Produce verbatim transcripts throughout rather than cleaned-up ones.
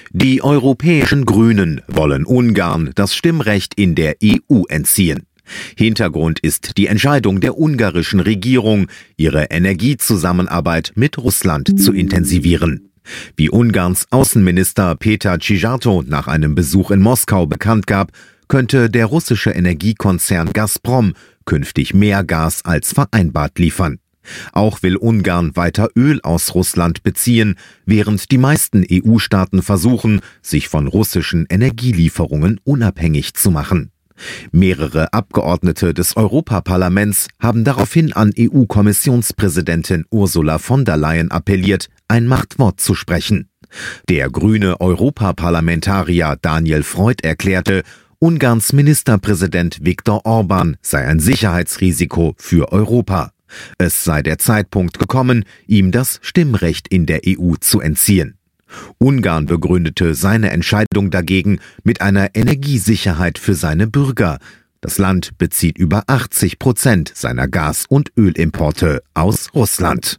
Die europäischen Grünen wollen Ungarn das Stimmrecht in der E U entziehen. Hintergrund ist die Entscheidung der ungarischen Regierung, ihre Energiezusammenarbeit mit Russland zu intensivieren. Wie Ungarns Außenminister Péter Szijjártó nach einem Besuch in Moskau bekannt gab, könnte der russische Energiekonzern Gazprom künftig mehr Gas als vereinbart liefern. Auch will Ungarn weiter Öl aus Russland beziehen, während die meisten E U-Staaten versuchen, sich von russischen Energielieferungen unabhängig zu machen. Mehrere Abgeordnete des Europaparlaments haben daraufhin an E U-Kommissionspräsidentin Ursula von der Leyen appelliert, ein Machtwort zu sprechen. Der grüne Europaparlamentarier Daniel Freud erklärte, Ungarns Ministerpräsident Viktor Orbán sei ein Sicherheitsrisiko für Europa. Es sei der Zeitpunkt gekommen, ihm das Stimmrecht in der E U zu entziehen. Ungarn begründete seine Entscheidung dagegen mit einer Energiesicherheit für seine Bürger. Das Land bezieht über achtzig Prozent seiner Gas- und Ölimporte aus Russland.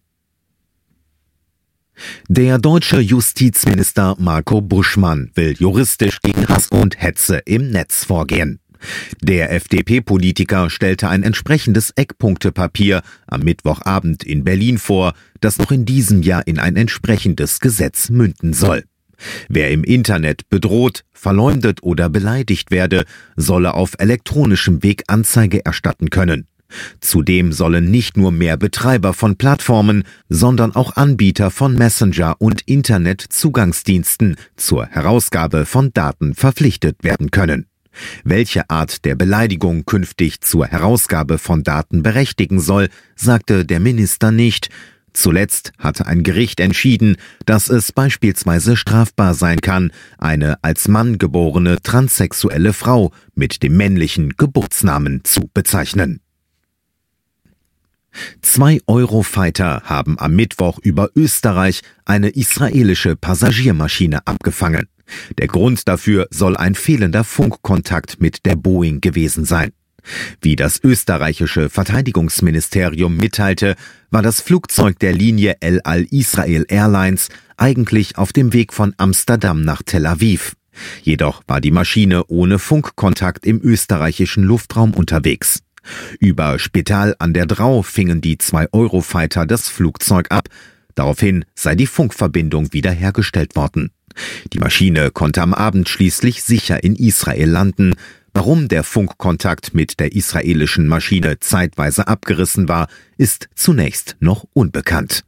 Der deutsche Justizminister Marco Buschmann will juristisch gegen Hass und Hetze im Netz vorgehen. Der F D P-Politiker stellte ein entsprechendes Eckpunktepapier am Mittwochabend in Berlin vor, das noch in diesem Jahr in ein entsprechendes Gesetz münden soll. Wer im Internet bedroht, verleumdet oder beleidigt werde, solle auf elektronischem Weg Anzeige erstatten können. Zudem sollen nicht nur mehr Betreiber von Plattformen, sondern auch Anbieter von Messenger- und Internetzugangsdiensten zur Herausgabe von Daten verpflichtet werden können. Welche Art der Beleidigung künftig zur Herausgabe von Daten berechtigen soll, sagte der Minister nicht. Zuletzt hatte ein Gericht entschieden, dass es beispielsweise strafbar sein kann, eine als Mann geborene transsexuelle Frau mit dem männlichen Geburtsnamen zu bezeichnen. Zwei Eurofighter haben am Mittwoch über Österreich eine israelische Passagiermaschine abgefangen. Der Grund dafür soll ein fehlender Funkkontakt mit der Boeing gewesen sein. Wie das österreichische Verteidigungsministerium mitteilte, war das Flugzeug der Linie El Al Israel Airlines eigentlich auf dem Weg von Amsterdam nach Tel Aviv. Jedoch war die Maschine ohne Funkkontakt im österreichischen Luftraum unterwegs. Über Spital an der Drau fingen die zwei Eurofighter das Flugzeug ab. Daraufhin sei die Funkverbindung wiederhergestellt worden. Die Maschine konnte am Abend schließlich sicher in Israel landen. Warum der Funkkontakt mit der israelischen Maschine zeitweise abgerissen war, ist zunächst noch unbekannt.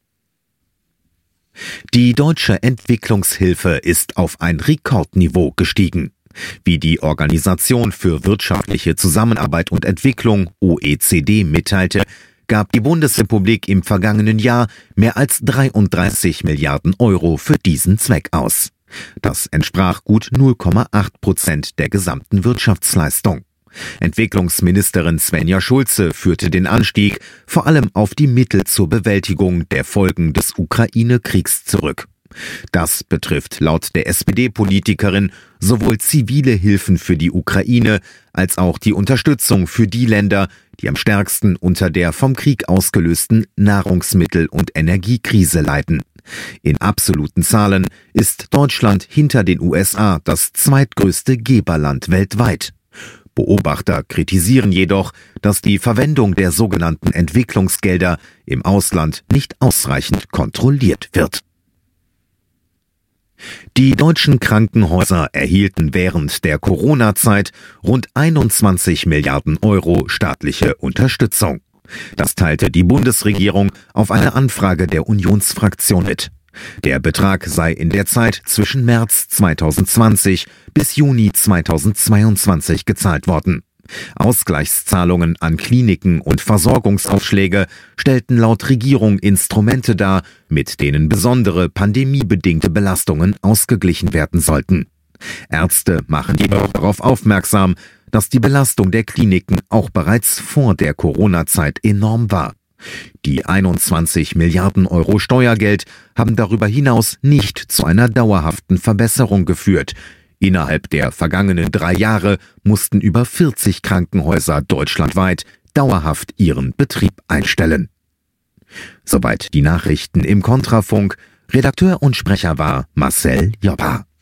Die deutsche Entwicklungshilfe ist auf ein Rekordniveau gestiegen. Wie die Organisation für wirtschaftliche Zusammenarbeit und Entwicklung O E C D mitteilte, gab die Bundesrepublik im vergangenen Jahr mehr als dreiunddreißig Milliarden Euro für diesen Zweck aus. Das entsprach gut null Komma acht Prozent der gesamten Wirtschaftsleistung. Entwicklungsministerin Svenja Schulze führte den Anstieg vor allem auf die Mittel zur Bewältigung der Folgen des Ukraine-Kriegs zurück. Das betrifft laut der S P D-Politikerin sowohl zivile Hilfen für die Ukraine als auch die Unterstützung für die Länder, die am stärksten unter der vom Krieg ausgelösten Nahrungsmittel- und Energiekrise leiden. In absoluten Zahlen ist Deutschland hinter den U S A das zweitgrößte Geberland weltweit. Beobachter kritisieren jedoch, dass die Verwendung der sogenannten Entwicklungsgelder im Ausland nicht ausreichend kontrolliert wird. Die deutschen Krankenhäuser erhielten während der Corona-Zeit rund einundzwanzig Milliarden Euro staatliche Unterstützung. Das teilte die Bundesregierung auf eine Anfrage der Unionsfraktion mit. Der Betrag sei in der Zeit zwischen März zweitausendzwanzig bis Juni zweitausendzweiundzwanzig gezahlt worden. Ausgleichszahlungen an Kliniken und Versorgungsaufschläge stellten laut Regierung Instrumente dar, mit denen besondere pandemiebedingte Belastungen ausgeglichen werden sollten. Ärzte machen jedoch darauf aufmerksam, dass die Belastung der Kliniken auch bereits vor der Corona-Zeit enorm war. Die einundzwanzig Milliarden Euro Steuergeld haben darüber hinaus nicht zu einer dauerhaften Verbesserung geführt. Innerhalb der vergangenen drei Jahre mussten über vierzig Krankenhäuser deutschlandweit dauerhaft ihren Betrieb einstellen. Soweit die Nachrichten im Kontrafunk. Redakteur und Sprecher war Marcel Joppa.